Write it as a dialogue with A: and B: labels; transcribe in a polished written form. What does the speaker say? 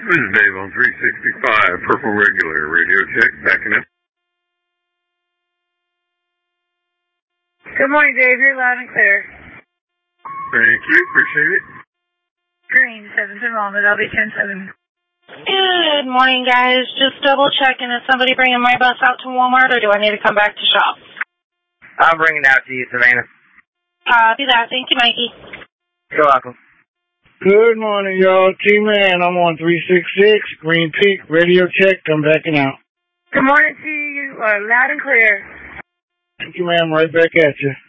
A: This is Dave on 365, Purple Regular, radio check, backing up.
B: Good morning, Dave. You're loud and clear.
A: Thank you, appreciate it.
B: Green, 7th enrollment, I'll be 10-7.
C: Good morning, guys. Just double checking. Is somebody bringing my bus out to Walmart, or do I need to come back to shop?
D: I'll bring it out to you, Savannah.
C: Do that. Thank you, Mikey.
D: You're welcome.
E: Good morning, y'all. T-Man, I'm on 366, Green Peak, radio check, I'm backing out.
B: Good morning to you. Loud and clear.
E: Thank you, ma'am. Right back at you.